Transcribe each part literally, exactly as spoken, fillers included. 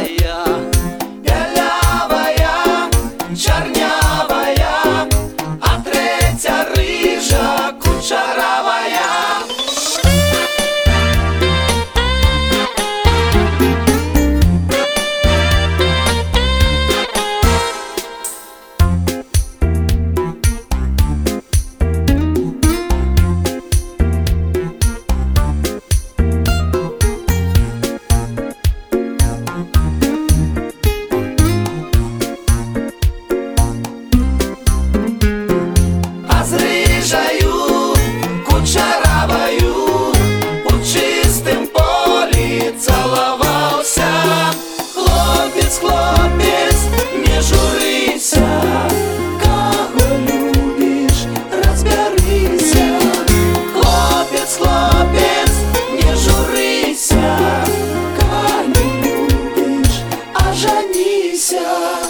бялявая, чорнявая, а третя рижа, кучеравая. Кучеравою у чистым полі цілувався. Хлопець, хлопець, не журися, кого любиш, розберися. Хлопець, хлопець, не журися, кого любиш, а женися.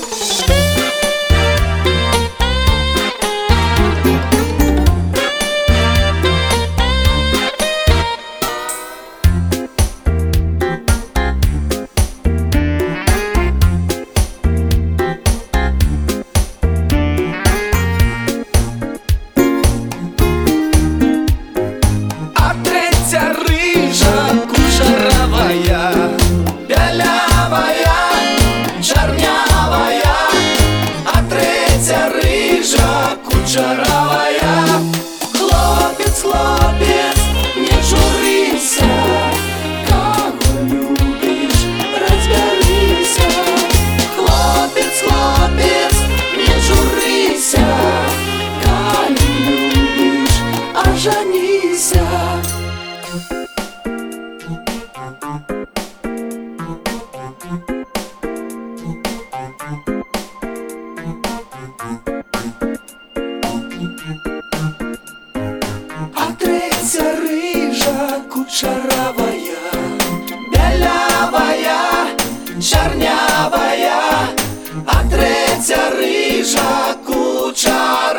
Рыжа, кучеравая, бялявая, чорнявая, а третя рыжа, кучеравая. Хлопець, хлопець, не журися, кого любиш, розберися. Хлопець, хлопець, не журися, кого любиш, а женися. А третя рижа, кучеравая, бялявая, чорнявая, а третя рижа, кучеравая.